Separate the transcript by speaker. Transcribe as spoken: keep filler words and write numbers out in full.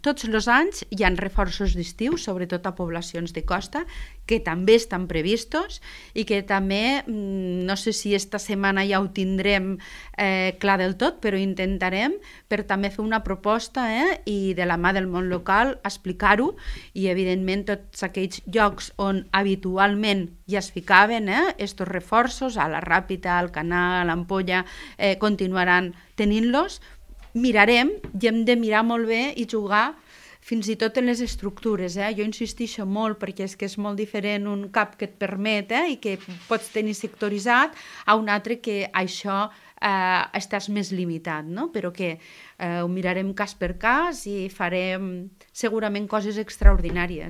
Speaker 1: Tots els anys hi ha reforços d'estiu, sobretot a poblacions de costa, que també estan previstos i que també, no sé si esta setmana ja ho tindrem eh, clar del tot, però intentarem per també fer una proposta eh, i de la mà del món local explicar-ho i evidentment tots aquells llocs on habitualment ja es ficaven eh, estos reforços, a la Ràpita, al Canal, a l'Ampolla, eh, continuaran tenint-los. Mirarem i hem de mirar molt bé i jugar fins i tot en les estructures. Eh? Jo insistixo molt perquè és que és molt diferent un cap que et permet eh, i que pots tenir sectoritzat a un altre que això eh, estàs més limitat, no? Però que eh, ho mirarem cas per cas i farem segurament coses extraordinàries.